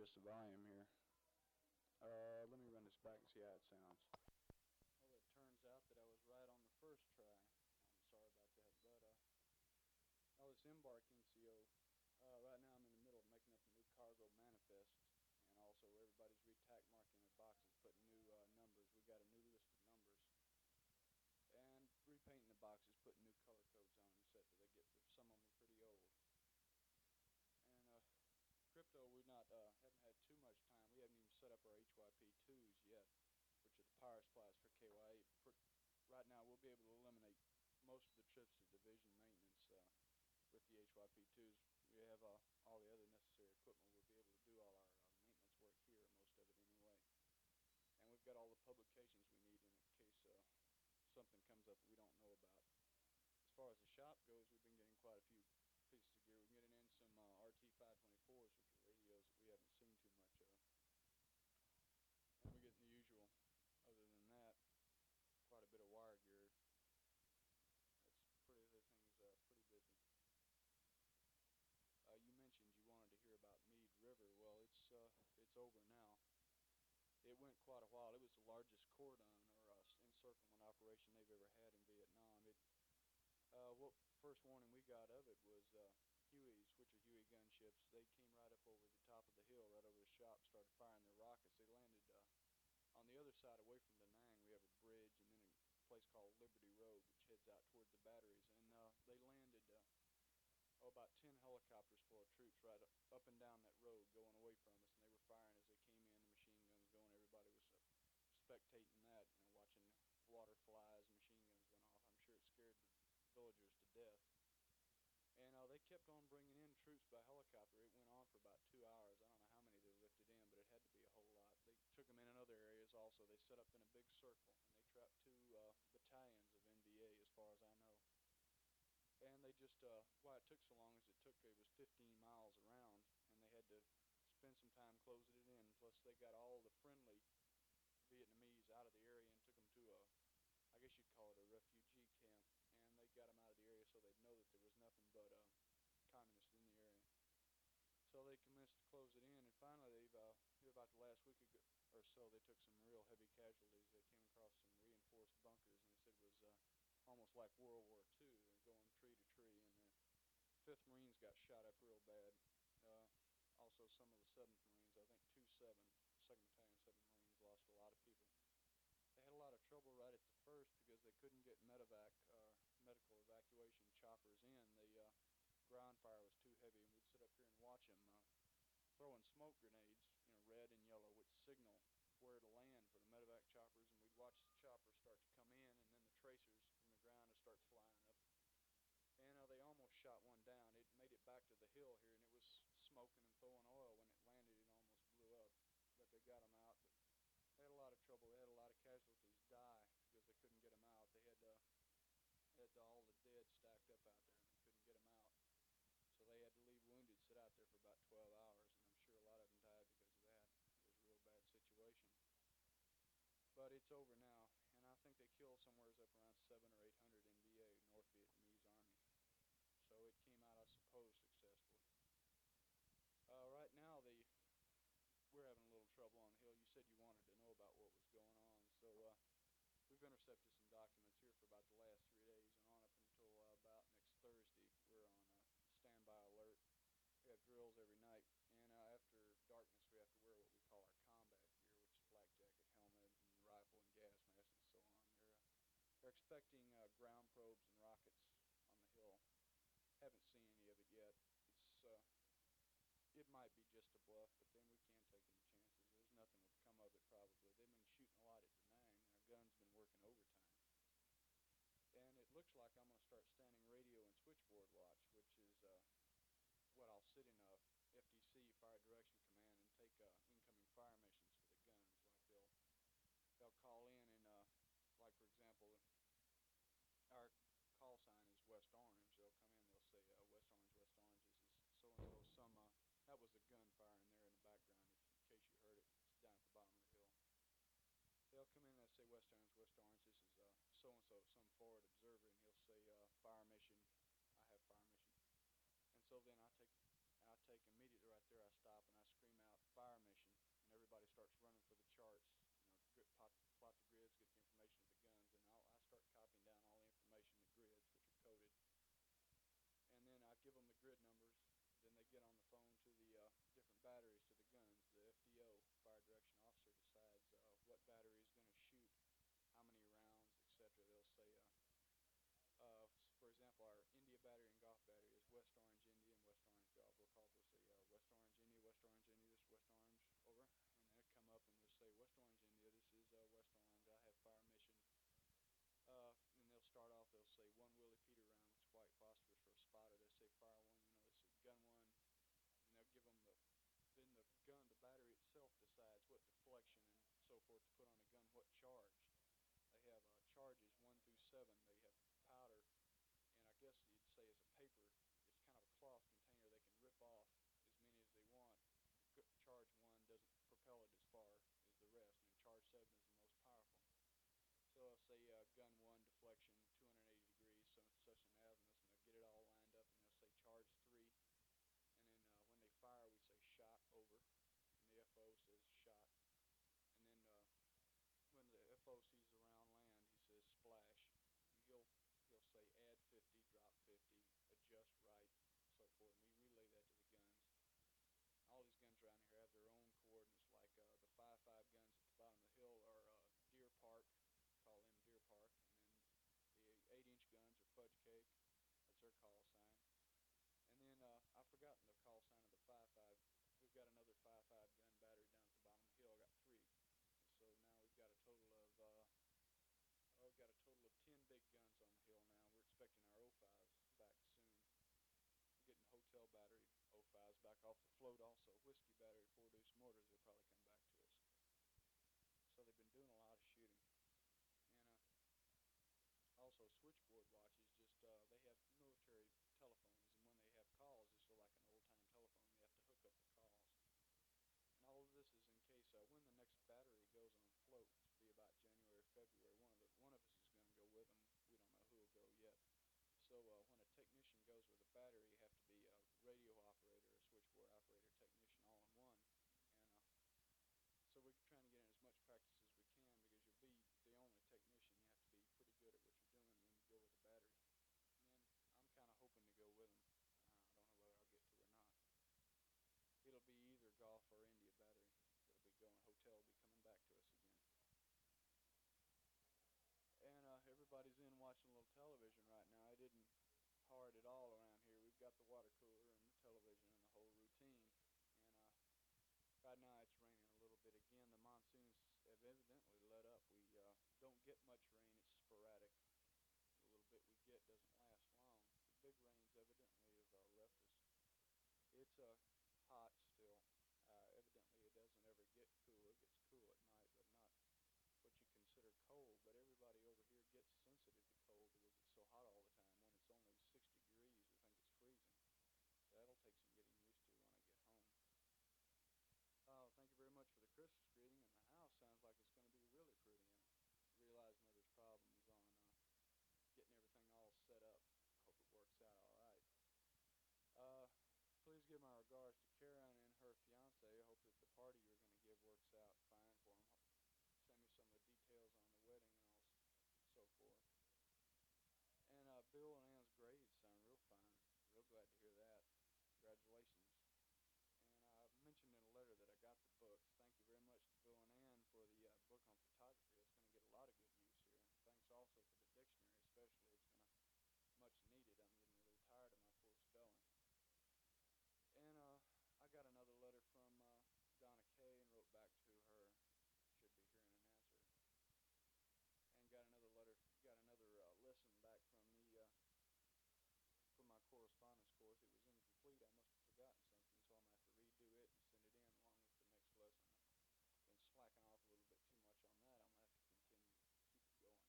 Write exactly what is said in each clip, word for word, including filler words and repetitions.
adjust the volume here. Uh, let me run this back and see how it sounds. Well, it turns out that I was right on the first try. I'm sorry about that, but uh, oh, this Embark N C O. Uh, right now I'm in the middle of making up a new cargo manifest, and also everybody's retack marking their boxes, putting new uh, numbers. We got a new list of numbers, and repainting the boxes, putting new color codes on them, set that they get. Some of them are pretty old, and uh, crypto, we not uh, haven't had too much time. We haven't even set up our H Y P twos yet, which are the power supplies for K Y eight. For, right now, we'll be able to eliminate most of the trips to division maintenance uh, with the H Y P twos. We have uh, all the other necessary equipment. We'll be able to do all our uh, maintenance work here, most of it anyway. And we've got all the publications we need in case uh, something comes up that we don't know about. As far as the shop goes, we've been getting quite a few pieces of gear. We've been getting in some uh, R T five twenty-fours, which are radios that we haven't seen too much of. And we're getting the usual. Other than that, quite a bit of wire gear. That's pretty. The thing's uh, pretty busy. Uh, you mentioned you wanted to hear about Meade River. Well, it's uh, it's over now. It went quite a while. It was the largest cordon or uh, encirclement operation they've ever had in Vietnam. It uh, what first warning we got of it was uh, Hueys, which are Huey gunships. They came right up over the top of the hill, right over the shop, started firing their rockets. They landed uh, on the other side, away from Da Nang. We have a bridge and then a place called Liberty Road, which heads out toward the batteries. And uh, they landed. Uh, oh, about ten helicopters full of troops right up, up and down that road going away from us, and they were firing as they came in, the machine guns going. Everybody was uh, spectating that, you know, watching water flies, machine guns went off. I'm sure it scared the villagers to death. And uh, they kept on bringing in troops by helicopter. It went on for about two hours. I don't know how many they lifted in, but it had to be a whole lot. They took them in in other areas also. They set up in a big circle, and they trapped two uh, battalions of N V A, as far as I know. And they just, uh, why it took so long is it took, it was fifteen miles around, and they had to spend some time closing it in. Plus, they got all the friendly Vietnamese out of the area and took them to a, I guess you'd call it a refugee camp, and they got them out of the area so they'd know that there was nothing but uh, communists in the area. So they commenced to close it in, and finally, they've, uh, about the last week ago or so, they took some real heavy casualties. They came across some reinforced bunkers, and they said it was uh, almost like World War Two. They're going tree to tree, and the fifth Marines got shot up real bad. Uh, also, some of the seventh Marines, I think two seven, second Battalion, seventh Marines lost a lot of people. They had a lot of trouble right at the first because they couldn't get medevac, uh, medical evacuation choppers in. The uh, ground fire was too heavy, and we'd sit up here and watch them uh, throwing smoke grenades, you know, red and yellow, which signal where to land for the medevac choppers, and we'd watch the choppers start to come in, and then the tracers from the ground would start flying up. And uh, they almost shot one down. It made it back to the hill here, and it was smoking and throwing oil. When it landed, it almost blew up, but they got them out. But they had a lot of trouble. They had a lot of casualties die because they couldn't get them out. They had, uh, had all the dead stacked up out there, and they couldn't get them out. So they had to leave wounded sit out there for about twelve hours, and I'm sure a lot of them died because of that. It was a real bad situation. But it's over now, and I think they killed somewhere up around seven or eight hundred N V A, North Vietnamese Army. So it came out, I suppose, successfully. Uh, right now, the we're having a little trouble on the hill. You said you wanted to know about what was going on, so uh, we've intercepted some documents here for about the last three days, and on up until uh, about next Thursday, we're on uh, standby alert. We have drills every night, and uh, after darkness, we have to wear what we call our combat gear, which is flak jacket, helmet, and rifle and gas mask, and so on. They're uh, they're expecting uh, ground probes and rockets on the hill. Haven't seen any of it yet. It's uh, it might be just a bluff, but then we can't take any chances. There's nothing will come of it probably. They've been shooting a lot at Da Nang. Our gun's been working overtime. And it looks like I'm going to start standing radio and switchboard watch, which is uh, what I'll sit in a F D C, Fire Direction Command, and take uh, incoming fire missions for the guns. Like they'll they'll call in and uh, like for example, our call sign is West Orange. They'll come in, they'll say uh, West Orange, West Orange. This is so and so. Some uh, that was a gun firing there in the background. If, in case you heard it, it's down at the bottom of the hill. They'll come in and they'll say West Orange, West Orange. This is uh, so and so, some forward observer, and he'll say uh, fire mission. I have fire mission. And so then I take, I take immediately right there. I stop and I scream out fire mission, and everybody starts running for the charts, you know, to grit, plot, plot the grids, get the information of the guns, and I'll, I start copying down all the information, the grids, which are coded, and then I give them the grid numbers. Then they get on the phone to the uh, different batteries to the guns. The F D O, Fire Direction Officer, decides uh, what battery is going to shoot how many rounds, et cetera. They'll say, uh, uh, for example, our India battery and Golf battery is West Orange India and West Orange Golf. We'll call this a uh, West Orange India, West Orange India, this is West Orange, over. And then it come up and they'll say, West Orange India, this is uh, West Orange, I have fire mission. Uh, and they'll start off, they'll say one Willie Peter round, which is white phosphorus for a spotter. They say fire one, you know, they say gun one, and they'll give them the, then the gun, the battery itself decides what deflection and so forth to put on a gun, what charge. They have uh, charges one through seven. They have powder, and I guess you'd say as a paper, it's kind of a cloth container. They can rip off as many as they want. Charge one doesn't propel it as far as the rest, and charge seven is the most powerful. So I'll say uh, gun one deflection two hundred eighty degrees, so such an azimuth, and they'll get it all lined up, and they'll say charge three, and then uh, when they fire, we say shot over, and the F O says shot, and then uh, when the F O sees the round land, he says splash. And he'll he'll say add fifty, drop fifty, adjust right, so forth. And we relay that to the guns. All these guns around here have their own coordinates, like uh, the five five guns at the bottom of the hill are uh, Deer Park, call them Deer Park, and then the eight inch guns are Fudge Cake, that's their call sign. And then uh, I've forgotten the call sign of the five five. We've got another five five gun battery down at the bottom of the hill. I got three. So now we've got a total of uh, oh, we've got a total of ten big guns on the hill now. We're expecting our oh fives back soon. We're getting Hotel Battery oh fives back off the float also. Whiskey Battery four deuce mortars will probably come back to us. So they've been doing a lot of shooting. And uh, also switchboard watches, just uh, they have military telephones, and when they have calls, it's sort of like an old-time telephone. They have to hook up the calls. And all of this is in case uh, when the next battery goes on float, which will be about January or February, one of the one of us is going to go with them. We don't know who will go yet. So uh, when a technician goes with a battery, you have to be a radio operator, a switchboard operator, technician, all in one. And uh, so we're trying to get in as much practice as we can, because you'll be the only technician. You have to be pretty good at what you're doing when you go with a battery. And then I'm kind of hoping to go with them. Uh, I don't know whether I'll get to or not. It'll be either Golf or India battery. It'll be going. Hotel will be coming back to us again. And uh, everybody's in watching a little television right now. It isn't hard at all around here. We've got the water cooler and the television and the whole routine. And uh, right now it's raining a little bit again. The monsoons have evidently let up. We uh, don't get much rain. It's sporadic. The little bit we get doesn't last long. The big rains evidently have uh, left us. It's uh, hot still. Uh, evidently it doesn't ever get cool. It gets cool at night, but not what you consider cold. But everybody over here gets sensitive to cold because it's so hot all the time. When it's only six degrees, we think it's freezing. So that'll take some getting used to when I get home. Oh, thank you very much for the Christmas greeting. And the house sounds like it's going to be really pretty. And realizing that there's problems on uh, getting everything all set up. I hope it works out all right. Uh, please give my regards to Karen and her fiance. I hope that the party you're going to give works out fine for them. Send me some of the details on the wedding and all so forth. And uh, Bill and Ann's grades sound real fine. Real glad to hear that. Congratulations. And I mentioned in a letter that I got the books. Thank you very much to Bill and Ann for the uh, book on photography. It's going to get a lot of good use here. And thanks also for the dictionary, especially. It's going to much needed. I'm getting a little tired of my poor spelling. And uh, I got another letter from uh, Donna Kay and wrote back to her. Should be hearing an answer. And got another letter, got another uh, lesson back from the uh, from my correspondence course. It was incomplete. I must have forgotten something, so I'm going to have to redo it and send it in along with the next lesson. I've been slacking off a little bit too much on that. I'm going to have to continue, keep it going.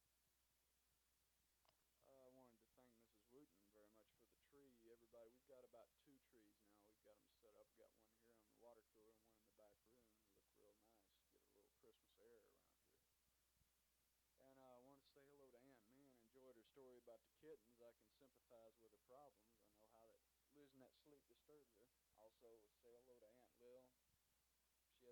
Uh, I wanted to thank Missus Wooten very much for the tree. Everybody, we've got about two trees now. We've got them set up. We've got one here on the water cooler and one in the back room. They look real nice. Get a little Christmas air around here. And uh, I want to say hello to Aunt Min. Enjoyed her story about the kittens. I can sympathize with her problems. I know how that losing that sleep disturbs her. Also, say hello to Aunt Lil.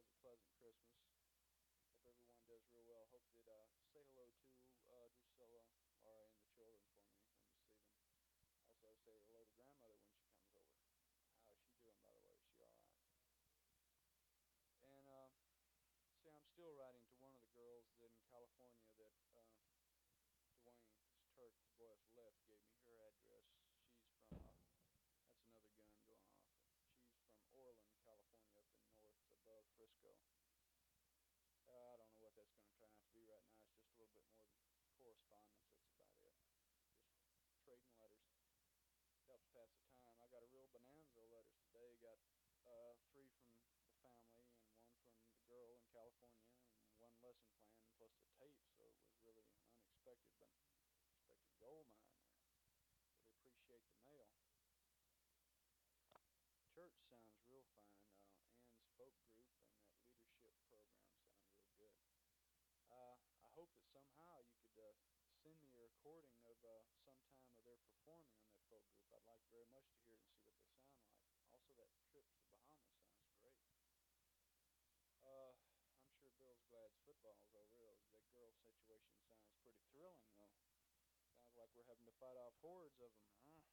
has a pleasant Christmas. Hope everyone does real well. Hope that uh, say hello to uh, Drusilla, Laura, and the children for me when you see them. Also, say hello to grandmother when she comes over. How is she doing, by the way? Is she all right? And uh, see, I'm still writing to one of the girls in California that uh, Dwayne, this Turk, the boy that's left, gave me her address. She's from, uh, that's another gun going off. She's from Orland, California, up in north above Frisco. Uh, I don't know what that's going to turn out to be right now. It's just a little bit more than correspondence. That's about it. Just trading letters. Helps pass the time. I got a real bonanza of letters today. Got uh, three from the family and one from the girl in California and one lesson plan plus a tape. So it was really an unexpected but expected gold mine there. Really appreciate the mail. Church sounds real fine. Uh, Ann's folk group and that leadership program sound real good. Uh, I hope that somehow you could uh, send me a recording of uh, some time of their performing on that folk group. I'd like very much to hear it and see what they sound like. Also, that trip to the Bahamas sounds great. Uh, I'm sure Bill's glad football's over. Those, that girl situation sounds pretty thrilling, though. Sounds like we're having to fight off hordes of them, huh?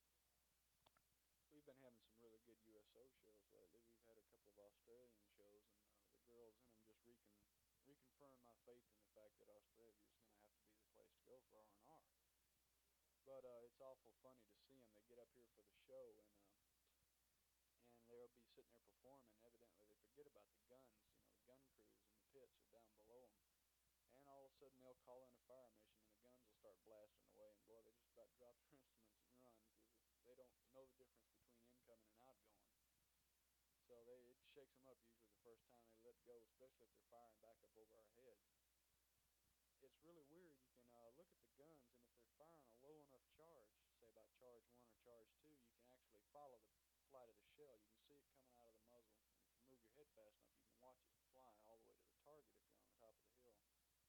We've been having some really good U S O shows lately. We've had a couple of Australian shows, and uh, the girls in them just recon reconfirm my faith in the fact that Australia is going to have to be the place to go for R and R. But uh, it's awful funny to see them. They get up here for the show, and uh, and they'll be sitting there performing. Evidently, they forget about the guns. You know, the gun crews and the pits are down below them. And all of a sudden, they'll call in a fire mission, and the guns will start blasting away. And boy, they just about drop their instruments and run because they don't know the difference between incoming and outgoing. So they it shakes them up usually the first time they let go, especially if they're firing back up over our heads. It's really weird. You can uh, look at the guns, and if they're firing a low enough charge, say about charge one or charge two, you can actually follow the flight of the shell. You can see it coming out of the muzzle, and if you move your head fast enough, you can watch it fly all the way to the target if you're on the top of the hill.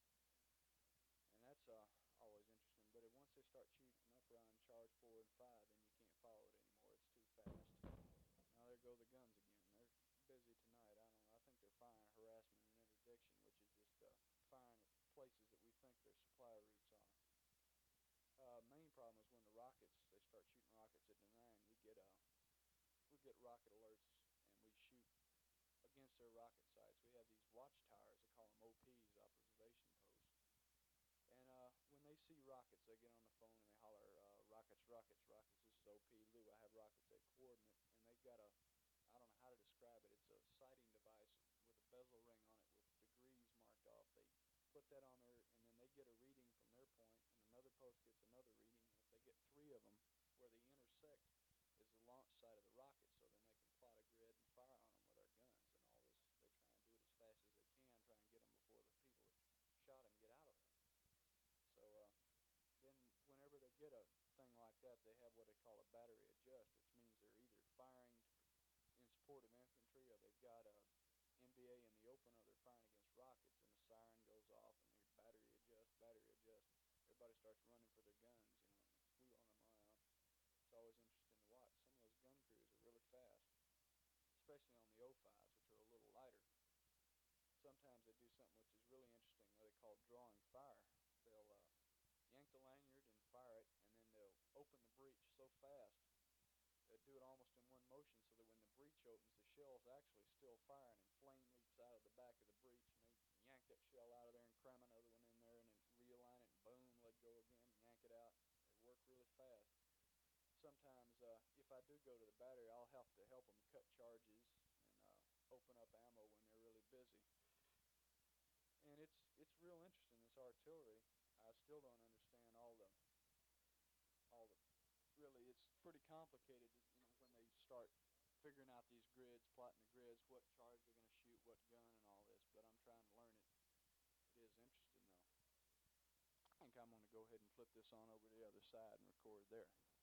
And that's uh, always interesting. But if, once they start shooting up around charge four and five, then you can't follow it anymore. It's too fast. Now there go the guns again. They're busy tonight. I don't know. I think they're firing harassment and interdiction, which is just uh, firing at places that we think their supply routes are. Uh, main problem is when the rockets they start shooting rockets at Da Nang. We get uh we get rocket alerts and we shoot against their rocket sites. We have these watchtowers. They call them O Ps, observation posts. And uh, when they see rockets, they get on the phone and they holler, uh, rockets, rockets, rockets. This is O P Lou. I have rockets at coordinate. And they've got a, I don't know how to describe it. It's a sighting device with a bezel ring on it with degrees marked off. They put that on there, and then they get a reading from their point, and another post gets another reading. And if they get three of them, where they intersect is the launch site of the rocket, so then they can plot a grid and fire on them with our guns. And all this, they try and do it as fast as they can, try and get them before the people that shot them get out of there. So uh, then whenever they get a thing like that, they have what they call a battery adjust, which means they're either firing in support of infantry or they've got a N B A in the open or they're firing against rockets, and the siren goes off and they battery adjust, battery adjust. Everybody starts running for their guns, you know, and wheeling them around. It's always interesting to watch. Some of those gun crews are really fast, especially on the O fives, which are a little lighter. Sometimes they do something which is really interesting, what they call drawing fire. They'll uh, yank the lanyard and fire it, and then they'll open the breech so fast, they do it almost in one motion, so that when the breech opens, the shell's actually still firing, and flame leaps out of the back of the breech, and they yank that shell out of there and cram another one in there, and then realign it, and boom, let go again, yank it out. They work really fast. Sometimes, uh, if I do go to the battery, I'll have to help them cut charges and uh, open up ammo when they're really busy. And it's it's real interesting, this artillery. I still don't understand all the all the really it's pretty complicated, you know, when they start figuring out these grids, plotting the grids, what charge they're going to shoot, what gun, and all this. But I'm trying to learn it. It is interesting, though. I think I'm going to go ahead and flip this on over to the other side and record there.